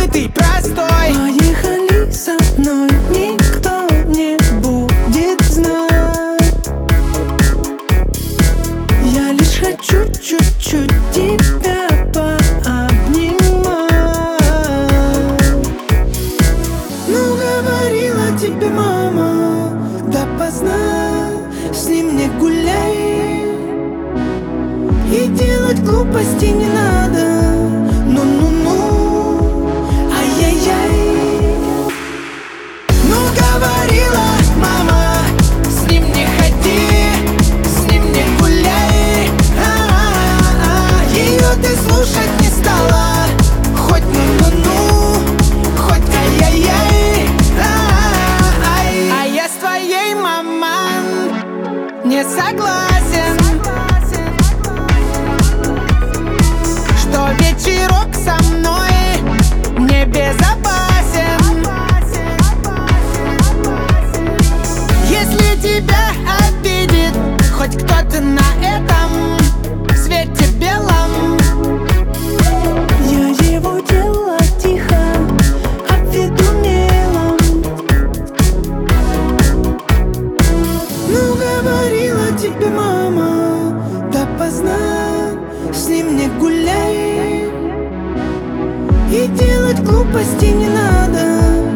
ты простой. Поехали со мной, никто не будет знать. Я лишь хочу чуть-чуть тебя пообнимать. Ну, говорила тебе мама, допоздна с ним не гуляй. И делать глупости не надо. Ну-ну-ну, ай-яй-яй. Ну, говорила мама, с ним не ходи, с ним не гуляй. Ее ты слушать не стала. Хоть ну-ну-ну, хоть ай-яй-яй. А я с твоей мамой не согласен, что вечерок со мной небезопасен. Если тебя обидит хоть кто-то на этом свете белом, я его дело тихо обведу мелом. Ну, говорила тебе мама, допоздна с ним не гуляй. И делать глупости не надо.